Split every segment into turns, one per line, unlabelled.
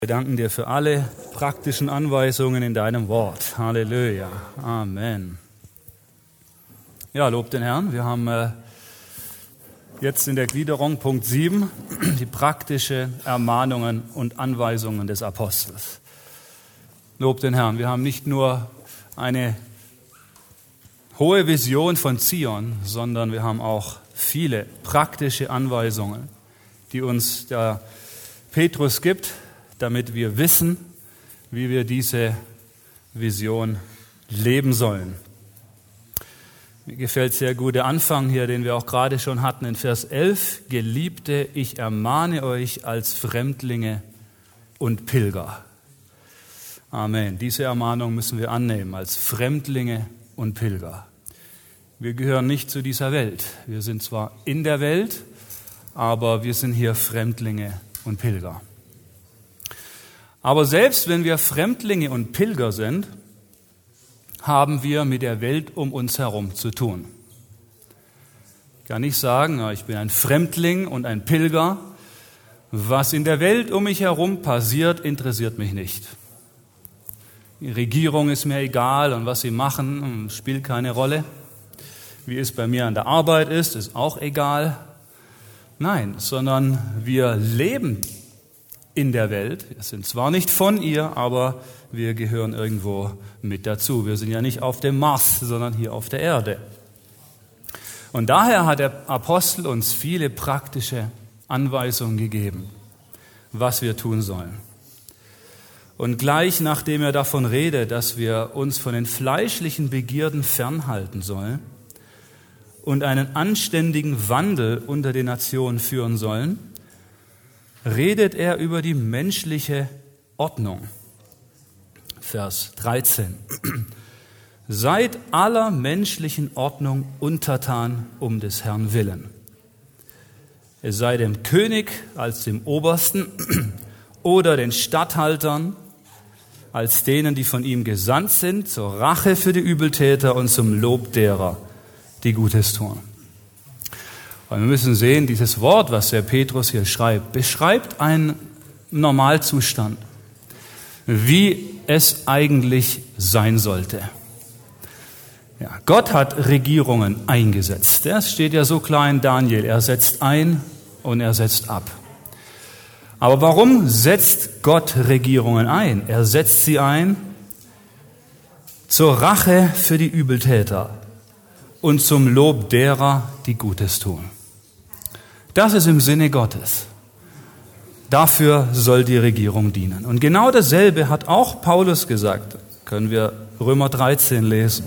Wir danken dir für alle praktischen Anweisungen in deinem Wort. Halleluja. Amen. Ja, lob den Herrn. Wir haben jetzt in der Gliederung Punkt 7 die praktische Ermahnungen und Anweisungen des Apostels. Lob den Herrn. Wir haben nicht nur eine hohe Vision von Zion, sondern wir haben auch viele praktische Anweisungen, die uns der Petrus gibt, damit wir wissen, wie wir diese Vision leben sollen. Mir gefällt sehr gut der Anfang hier, den wir auch gerade schon hatten in Vers 11. Geliebte, ich ermahne euch als Fremdlinge und Pilger. Amen. Diese Ermahnung müssen wir annehmen als Fremdlinge und Pilger. Wir gehören nicht zu dieser Welt. Wir sind zwar in der Welt, aber wir sind hier Fremdlinge und Pilger. Aber selbst wenn wir Fremdlinge und Pilger sind, haben wir mit der Welt um uns herum zu tun. Ich kann nicht sagen, ich bin ein Fremdling und ein Pilger. Was in der Welt um mich herum passiert, interessiert mich nicht. Die Regierung ist mir egal und was sie machen, spielt keine Rolle. Wie es bei mir an der Arbeit ist auch egal. Nein, sondern wir leben in der Welt. Wir sind zwar nicht von ihr, aber wir gehören irgendwo mit dazu. Wir sind ja nicht auf dem Mars, sondern hier auf der Erde. Und daher hat der Apostel uns viele praktische Anweisungen gegeben, was wir tun sollen. Und gleich nachdem er davon redet, dass wir uns von den fleischlichen Begierden fernhalten sollen und einen anständigen Wandel unter den Nationen führen sollen, redet er über die menschliche Ordnung. Vers 13. Seid aller menschlichen Ordnung untertan um des Herrn willen. Es sei dem König als dem Obersten oder den Statthaltern als denen, die von ihm gesandt sind, zur Rache für die Übeltäter und zum Lob derer, die Gutes tun. Und wir müssen sehen, dieses Wort, was der Petrus hier schreibt, beschreibt einen Normalzustand, wie es eigentlich sein sollte. Ja, Gott hat Regierungen eingesetzt. Das steht ja so klar in Daniel. Er setzt ein und er setzt ab. Aber warum setzt Gott Regierungen ein? Er setzt sie ein zur Rache für die Übeltäter und zum Lob derer, die Gutes tun. Das ist im Sinne Gottes. Dafür soll die Regierung dienen. Und genau dasselbe hat auch Paulus gesagt. Können wir Römer 13 lesen.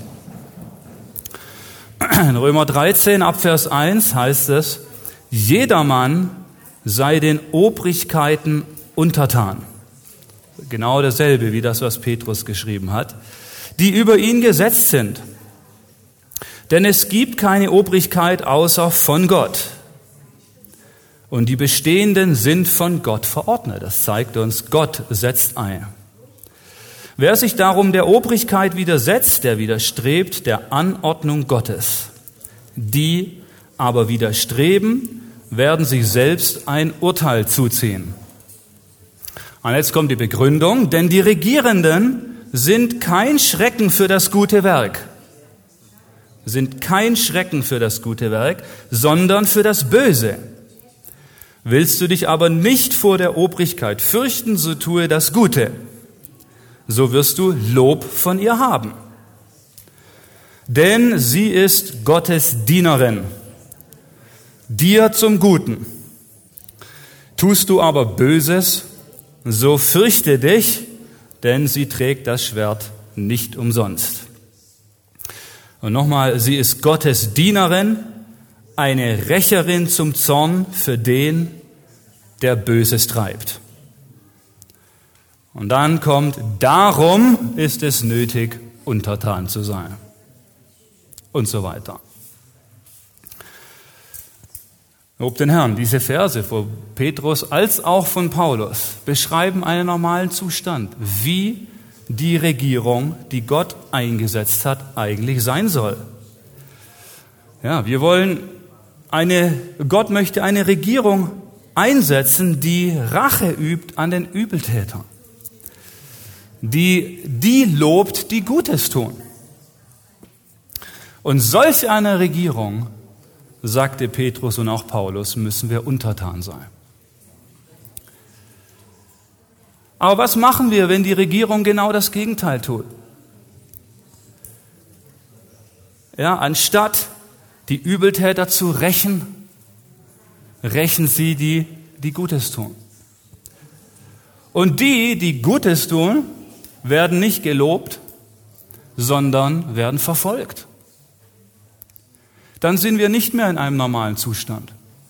In Römer 13 ab Vers 1 heißt es, jedermann sei den Obrigkeiten untertan. Genau dasselbe wie das, was Petrus geschrieben hat, die über ihn gesetzt sind. Denn es gibt keine Obrigkeit außer von Gott. Und die Bestehenden sind von Gott verordnet. Das zeigt uns, Gott setzt ein. Wer sich darum der Obrigkeit widersetzt, der widerstrebt der Anordnung Gottes. Die aber widerstreben, werden sich selbst ein Urteil zuziehen. Und jetzt kommt die Begründung, denn die Regierenden sind kein Schrecken für das gute Werk. Sind kein Schrecken für das gute Werk, sondern für das Böse. Willst du dich aber nicht vor der Obrigkeit fürchten, so tue das Gute. So wirst du Lob von ihr haben. Denn sie ist Gottes Dienerin, dir zum Guten. Tust du aber Böses, so fürchte dich, denn sie trägt das Schwert nicht umsonst. Und nochmal, sie ist Gottes Dienerin, eine Rächerin zum Zorn für den, der Böses treibt. Und dann kommt, darum ist es nötig, untertan zu sein. Und so weiter. Lob den Herrn, diese Verse von Petrus als auch von Paulus beschreiben einen normalen Zustand, wie die Regierung, die Gott eingesetzt hat, eigentlich sein soll. Ja, Gott möchte eine Regierung einsetzen, die Rache übt an den Übeltätern, die lobt, die Gutes tun. Und solch eine Regierung, sagte Petrus und auch Paulus, müssen wir untertan sein. Aber was machen wir, wenn die Regierung genau das Gegenteil tut? Ja, anstatt die Übeltäter zu rächen, rächen sie die Gutes tun. Und die Gutes tun, werden nicht gelobt, sondern werden verfolgt. Dann sind wir nicht mehr in einem normalen Zustand.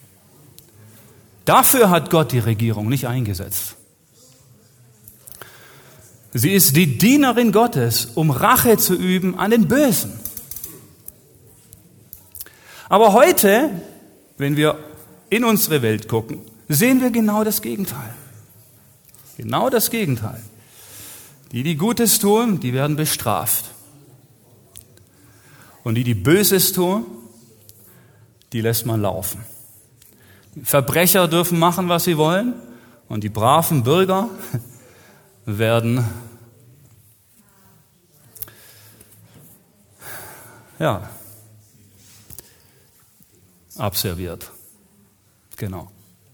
Dafür hat Gott die Regierung nicht eingesetzt. Sie ist die Dienerin Gottes, um Rache zu üben an den Bösen. Aber heute, wenn wir in unsere Welt gucken, sehen wir genau das Gegenteil. Genau das Gegenteil. Die Gutes tun, die werden bestraft. Und die Böses tun, die lässt man laufen. Die Verbrecher dürfen machen, was sie wollen, und die braven Bürger werden abserviert. Genau.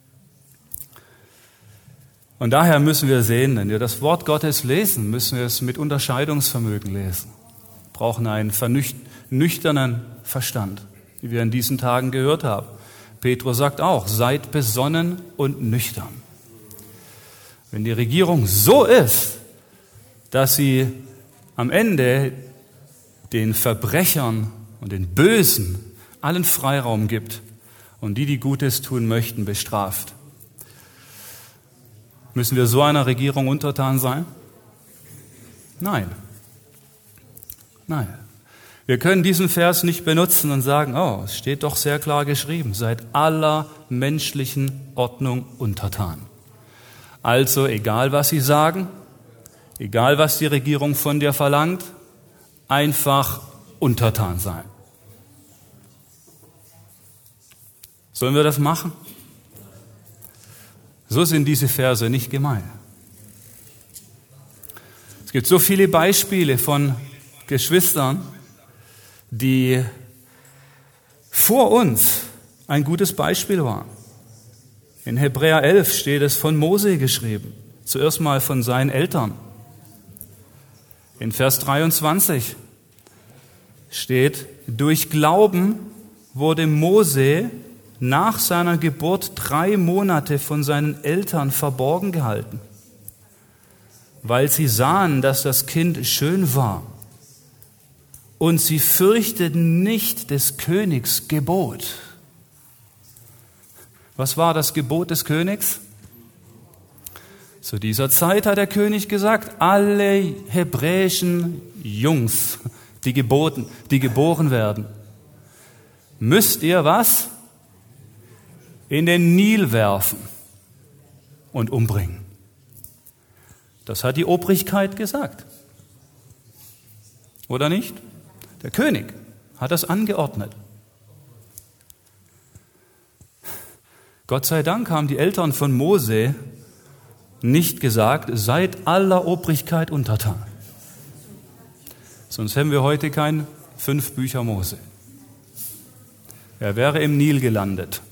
Und daher müssen wir sehen, wenn wir das Wort Gottes lesen, müssen wir es mit Unterscheidungsvermögen lesen. Wir brauchen einen nüchternen Verstand, wie wir in diesen Tagen gehört haben. Petrus sagt auch, seid besonnen und nüchtern. Wenn die Regierung so ist, dass sie am Ende den Verbrechern und den Bösen allen Freiraum gibt und die Gutes tun möchten, bestraft, müssen wir so einer Regierung untertan sein? Nein. Nein. Wir können diesen Vers nicht benutzen und sagen, oh, es steht doch sehr klar geschrieben, seid aller menschlichen Ordnung untertan. Also egal, was sie sagen, egal, was die Regierung von dir verlangt, einfach untertan sein. Sollen wir das machen? So sind diese Verse nicht gemeint. Es gibt so viele Beispiele von Geschwistern, die vor uns ein gutes Beispiel waren. In Hebräer 11 steht es von Mose geschrieben, zuerst mal von seinen Eltern. In Vers 23 steht, durch Glauben wurde Mose nach seiner Geburt 3 Monate von seinen Eltern verborgen gehalten, weil sie sahen, dass das Kind schön war. Und sie fürchteten nicht des Königs Gebot. Was war das Gebot des Königs? Zu dieser Zeit hat der König gesagt, alle hebräischen Jungs, die geboren werden, müsst ihr was? In den Nil werfen und umbringen. Das hat die Obrigkeit gesagt. Oder nicht? Der König hat das angeordnet. Gott sei Dank haben die Eltern von Mose nicht gesagt, seid aller Obrigkeit untertan. Sonst hätten wir heute kein 5 Bücher Mose. Er wäre im Nil gelandet.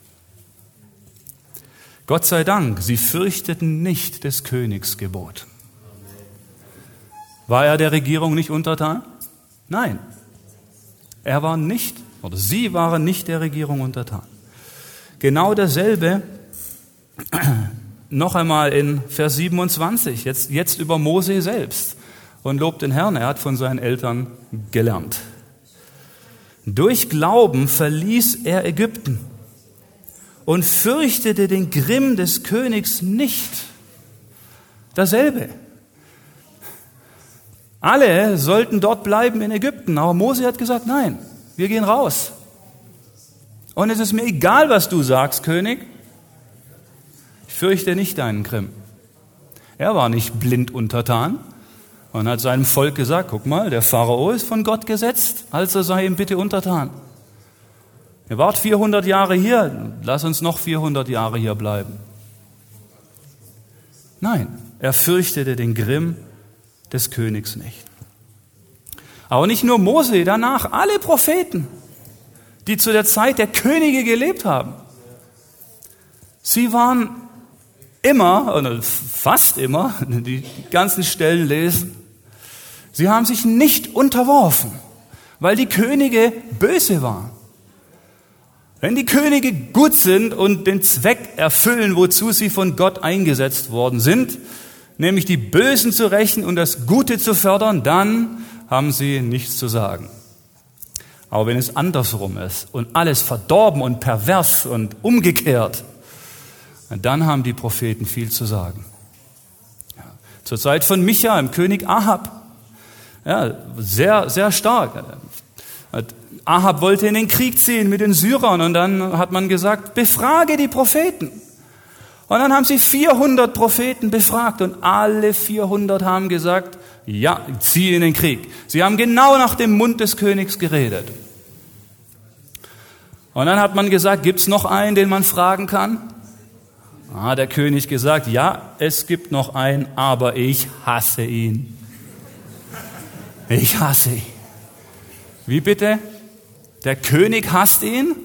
Gott sei Dank, sie fürchteten nicht des Königs Gebot. War er der Regierung nicht untertan? Nein. Er war nicht, oder sie waren nicht der Regierung untertan. Genau dasselbe noch einmal in Vers 27, jetzt über Mose selbst. Und lobt den Herrn, er hat von seinen Eltern gelernt. Durch Glauben verließ er Ägypten und fürchtete den Grimm des Königs nicht. Dasselbe. Alle sollten dort bleiben in Ägypten, aber Mose hat gesagt, nein, wir gehen raus. Und es ist mir egal, was du sagst, König. Ich fürchte nicht deinen Grimm. Er war nicht blind untertan und hat seinem Volk gesagt, guck mal, der Pharao ist von Gott gesetzt, also sei ihm bitte untertan. Ihr wart 400 Jahre hier, lass uns noch 400 Jahre hier bleiben. Nein, er fürchtete den Grimm des Königs nicht. Aber nicht nur Mose, danach alle Propheten, die zu der Zeit der Könige gelebt haben. Sie waren immer, oder fast immer, die ganzen Stellen lesen, sie haben sich nicht unterworfen, weil die Könige böse waren. Wenn die Könige gut sind und den Zweck erfüllen, wozu sie von Gott eingesetzt worden sind, nämlich die Bösen zu rächen und das Gute zu fördern, dann haben sie nichts zu sagen. Aber wenn es andersrum ist und alles verdorben und pervers und umgekehrt, dann haben die Propheten viel zu sagen. Ja, zur Zeit von Micha, dem König Ahab, ja, sehr, sehr stark. Ahab wollte in den Krieg ziehen mit den Syrern und dann hat man gesagt, befrage die Propheten. Und dann haben sie 400 Propheten befragt und alle 400 haben gesagt, ja, zieh in den Krieg. Sie haben genau nach dem Mund des Königs geredet. Und dann hat man gesagt, gibt's noch einen, den man fragen kann? Der König gesagt, ja, es gibt noch einen, aber ich hasse ihn. Ich hasse ihn. Wie bitte? Der König hasst ihn?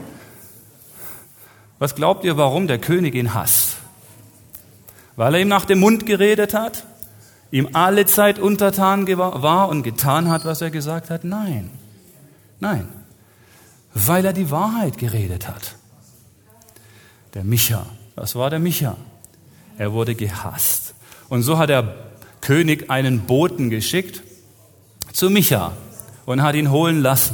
Was glaubt ihr, warum der König ihn hasst? Weil er ihm nach dem Mund geredet hat? Ihm alle Zeit untertan war und getan hat, was er gesagt hat? Nein. Nein. Weil er die Wahrheit geredet hat. Der Micha. Das war der Micha. Er wurde gehasst. Und so hat der König einen Boten geschickt zu Micha und hat ihn holen lassen.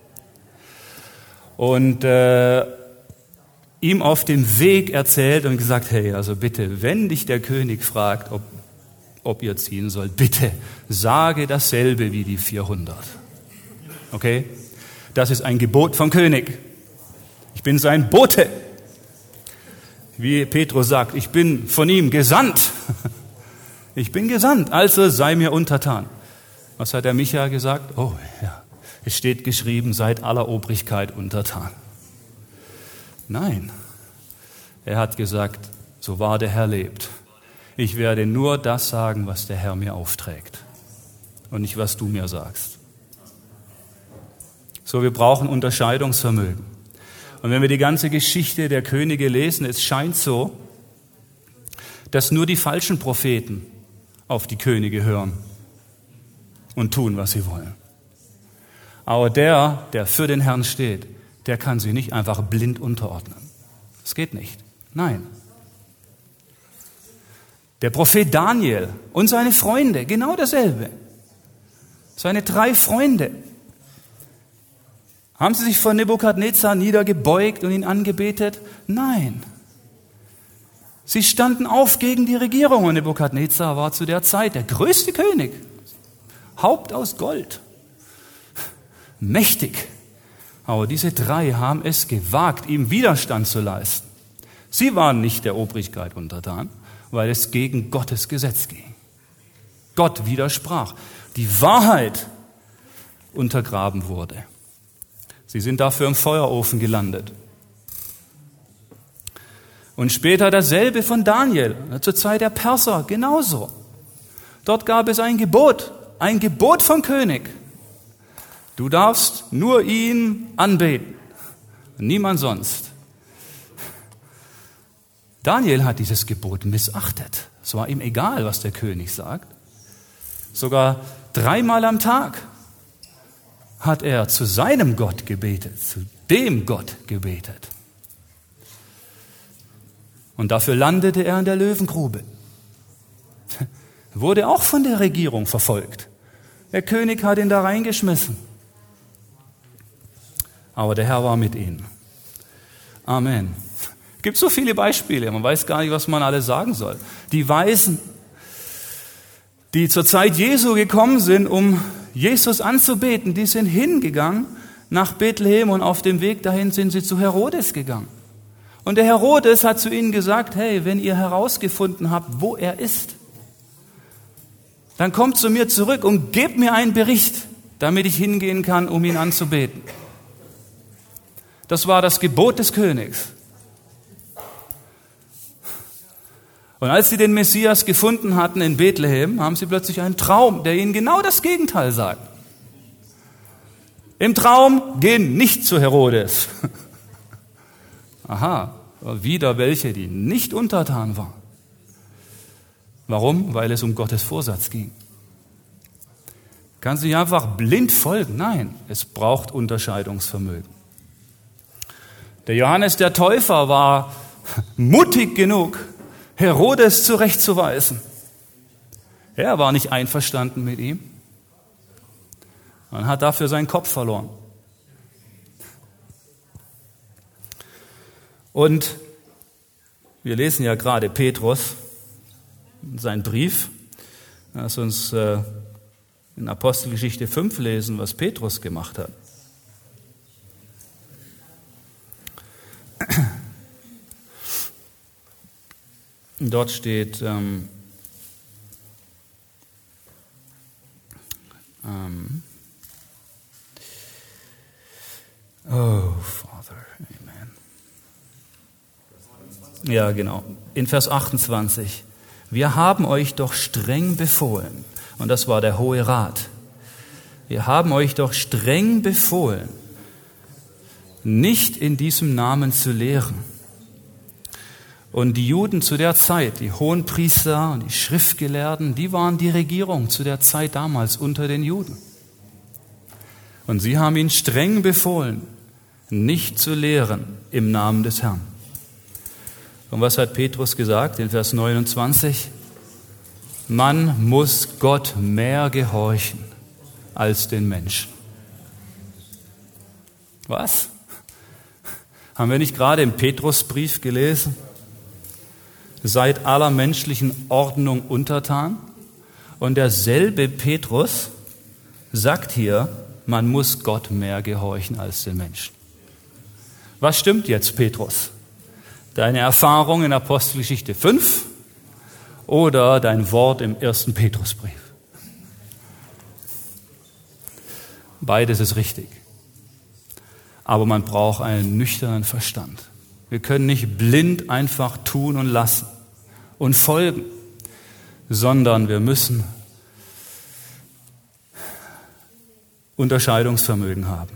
Und ihm auf dem Weg erzählt und gesagt, hey, also bitte, wenn dich der König fragt, ob ihr ziehen sollt, bitte sage dasselbe wie die 400. Okay? Das ist ein Gebot vom König. Ich bin sein Bote. Wie Petrus sagt, ich bin von ihm gesandt. Ich bin gesandt, also sei mir untertan. Was hat der Micha gesagt? Oh ja, es steht geschrieben, seid aller Obrigkeit untertan. Nein, er hat gesagt, so wahr der Herr lebt. Ich werde nur das sagen, was der Herr mir aufträgt und nicht, was du mir sagst. So, wir brauchen Unterscheidungsvermögen. Und wenn wir die ganze Geschichte der Könige lesen, es scheint so, dass nur die falschen Propheten auf die Könige hören und tun, was sie wollen. Aber der für den Herrn steht, der kann sie nicht einfach blind unterordnen. Das geht nicht. Nein. Der Prophet Daniel und seine Freunde, genau dasselbe. Seine 3 Freunde. Haben sie sich vor Nebukadnezar niedergebeugt und ihn angebetet? Nein. Sie standen auf gegen die Regierung und Nebukadnezar war zu der Zeit der größte König. Haupt aus Gold. Mächtig. Aber diese 3 haben es gewagt, ihm Widerstand zu leisten. Sie waren nicht der Obrigkeit untertan, weil es gegen Gottes Gesetz ging. Gott widersprach. Die Wahrheit untergraben wurde. Sie sind dafür im Feuerofen gelandet. Und später dasselbe von Daniel, zur Zeit der Perser, genauso. Dort gab es ein Gebot vom König. Du darfst nur ihn anbeten, niemand sonst. Daniel hat dieses Gebot missachtet. Es war ihm egal, was der König sagt. Sogar 3-mal am Tag hat er zu seinem Gott gebetet, zu dem Gott gebetet. Und dafür landete er in der Löwengrube. Wurde auch von der Regierung verfolgt. Der König hat ihn da reingeschmissen. Aber der Herr war mit ihnen. Amen. Es gibt so viele Beispiele, man weiß gar nicht, was man alles sagen soll. Die Weisen, die zur Zeit Jesu gekommen sind, um Jesus anzubeten, die sind hingegangen nach Bethlehem und auf dem Weg dahin sind sie zu Herodes gegangen. Und der Herodes hat zu ihnen gesagt, hey, wenn ihr herausgefunden habt, wo er ist, dann kommt zu mir zurück und gebt mir einen Bericht, damit ich hingehen kann, um ihn anzubeten. Das war das Gebot des Königs. Und als sie den Messias gefunden hatten in Bethlehem, haben sie plötzlich einen Traum, der ihnen genau das Gegenteil sagt. Im Traum gehen nicht zu Herodes. Aha, wieder welche, die nicht untertan waren. Warum? Weil es um Gottes Vorsatz ging. Kann sich einfach blind folgen? Nein, es braucht Unterscheidungsvermögen. Der Johannes der Täufer war mutig genug, Herodes zurechtzuweisen. Er war nicht einverstanden mit ihm. Man hat dafür seinen Kopf verloren. Und wir lesen ja gerade Petrus, sein Brief. Lass uns in Apostelgeschichte 5 lesen, was Petrus gemacht hat. Dort steht, oh, Father, Amen. Ja, genau. In Vers 28. Wir haben euch doch streng befohlen, und das war der Hohe Rat, wir haben euch doch streng befohlen, nicht in diesem Namen zu lehren. Und die Juden zu der Zeit, die Hohenpriester und die Schriftgelehrten, die waren die Regierung zu der Zeit damals unter den Juden. Und sie haben ihn streng befohlen, nicht zu lehren im Namen des Herrn. Und was hat Petrus gesagt in Vers 29? Man muss Gott mehr gehorchen als den Menschen. Was? Haben wir nicht gerade im Petrusbrief gelesen? Seid aller menschlichen Ordnung untertan. Und derselbe Petrus sagt hier, man muss Gott mehr gehorchen als den Menschen. Was stimmt jetzt, Petrus? Deine Erfahrung in Apostelgeschichte 5 oder dein Wort im 1. Petrusbrief? Beides ist richtig. Aber man braucht einen nüchternen Verstand. Wir können nicht blind einfach tun und lassen und folgen, sondern wir müssen Unterscheidungsvermögen haben.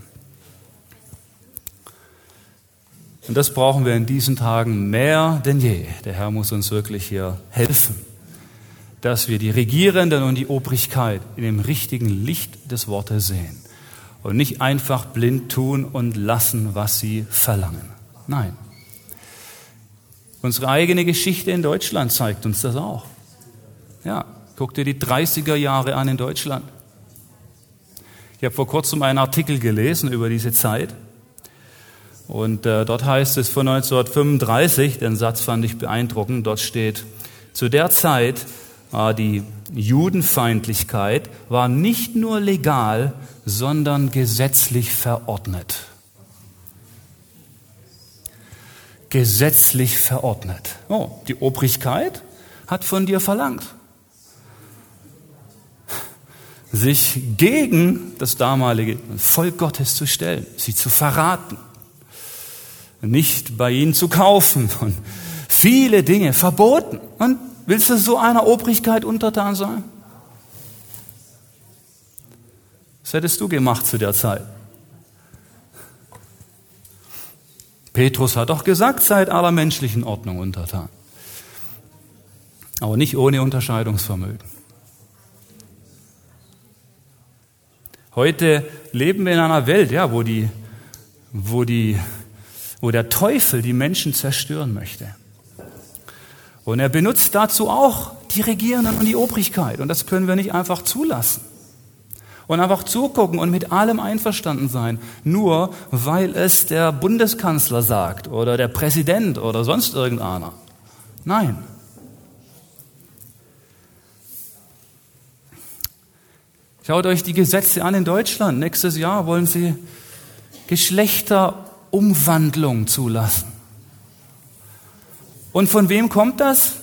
Und das brauchen wir in diesen Tagen mehr denn je. Der Herr muss uns wirklich hier helfen, dass wir die Regierenden und die Obrigkeit in dem richtigen Licht des Wortes sehen und nicht einfach blind tun und lassen, was sie verlangen. Nein. Unsere eigene Geschichte in Deutschland zeigt uns das auch. Ja, guck dir die 30er Jahre an in Deutschland. Ich habe vor kurzem einen Artikel gelesen über diese Zeit. Und dort heißt es von 1935, den Satz fand ich beeindruckend, dort steht, zu der Zeit war die Judenfeindlichkeit war nicht nur legal, sondern gesetzlich verordnet. Gesetzlich verordnet. Oh, die Obrigkeit hat von dir verlangt, sich gegen das damalige Volk Gottes zu stellen, sie zu verraten, nicht bei ihnen zu kaufen und viele Dinge verboten. Und willst du so einer Obrigkeit untertan sein? Was hättest du gemacht zu der Zeit? Petrus hat doch gesagt, seid aller menschlichen Ordnung untertan. Aber nicht ohne Unterscheidungsvermögen. Heute leben wir in einer Welt, ja, wo der Teufel die Menschen zerstören möchte. Und er benutzt dazu auch die Regierenden und die Obrigkeit. Und das können wir nicht einfach zulassen. Und einfach zugucken und mit allem einverstanden sein, nur weil es der Bundeskanzler sagt oder der Präsident oder sonst irgendeiner. Nein. Schaut euch die Gesetze an in Deutschland. Nächstes Jahr wollen sie Geschlechterumwandlung zulassen. Und von wem kommt das?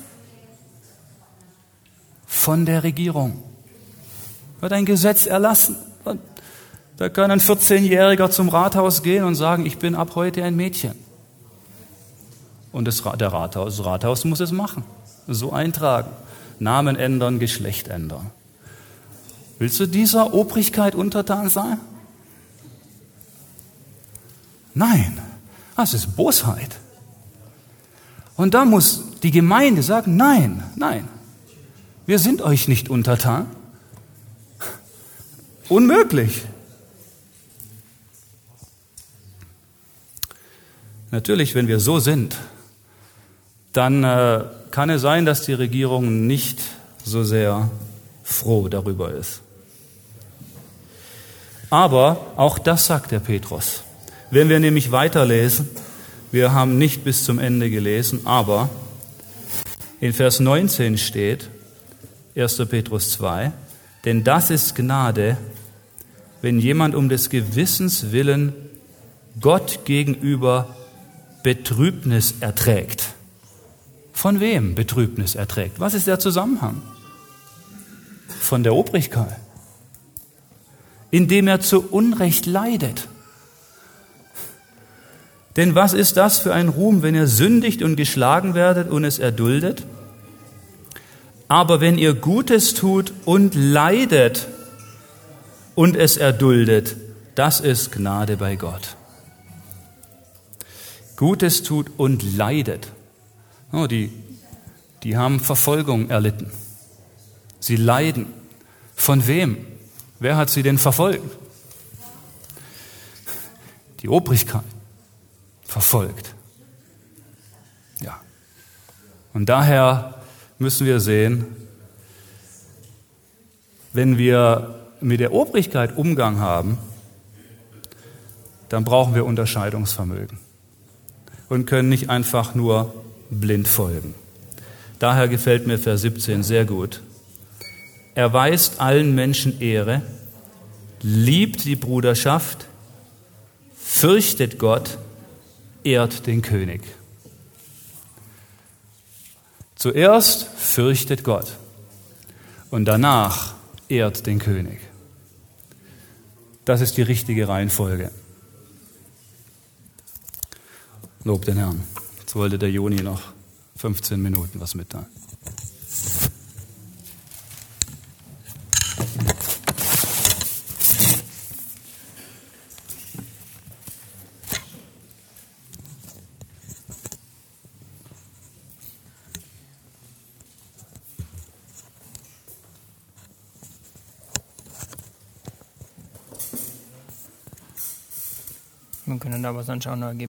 Von der Regierung. Wird ein Gesetz erlassen. Und Da kann ein 14-Jähriger zum Rathaus gehen und sagen, ich bin ab heute ein Mädchen. Und das Rathaus muss es machen. So eintragen. Namen ändern, Geschlecht ändern. Willst du dieser Obrigkeit untertan sein? Nein, das ist Bosheit. Und da muss die Gemeinde sagen, nein, wir sind euch nicht untertan. Unmöglich. Natürlich, wenn wir so sind, dann kann es sein, dass die Regierung nicht so sehr froh darüber ist. Aber auch das sagt der Petrus. Wenn wir nämlich weiterlesen, wir haben nicht bis zum Ende gelesen, aber in Vers 19 steht, 1. Petrus 2, denn das ist Gnade, wenn jemand um des Gewissens willen Gott gegenüber Betrübnis erträgt. Von wem Betrübnis erträgt? Was ist der Zusammenhang? Von der Obrigkeit. Indem er zu Unrecht leidet. Denn was ist das für ein Ruhm, wenn ihr sündigt und geschlagen werdet und es erduldet? Aber wenn ihr Gutes tut und leidet und es erduldet, das ist Gnade bei Gott. Gutes tut und leidet. Oh, die haben Verfolgung erlitten. Sie leiden. Von wem? Wer hat sie denn verfolgt? Die Obrigkeit. Verfolgt. Ja. Und daher müssen wir sehen, wenn wir mit der Obrigkeit Umgang haben, dann brauchen wir Unterscheidungsvermögen und können nicht einfach nur blind folgen. Daher gefällt mir Vers 17 sehr gut. Erweist allen Menschen Ehre, liebt die Bruderschaft, fürchtet Gott, ehrt den König. Zuerst fürchtet Gott und danach ehrt den König. Das ist die richtige Reihenfolge. Lob den Herrn. Jetzt wollte der Joni noch 15 Minuten was mitteilen.
Wir können da was anschauen.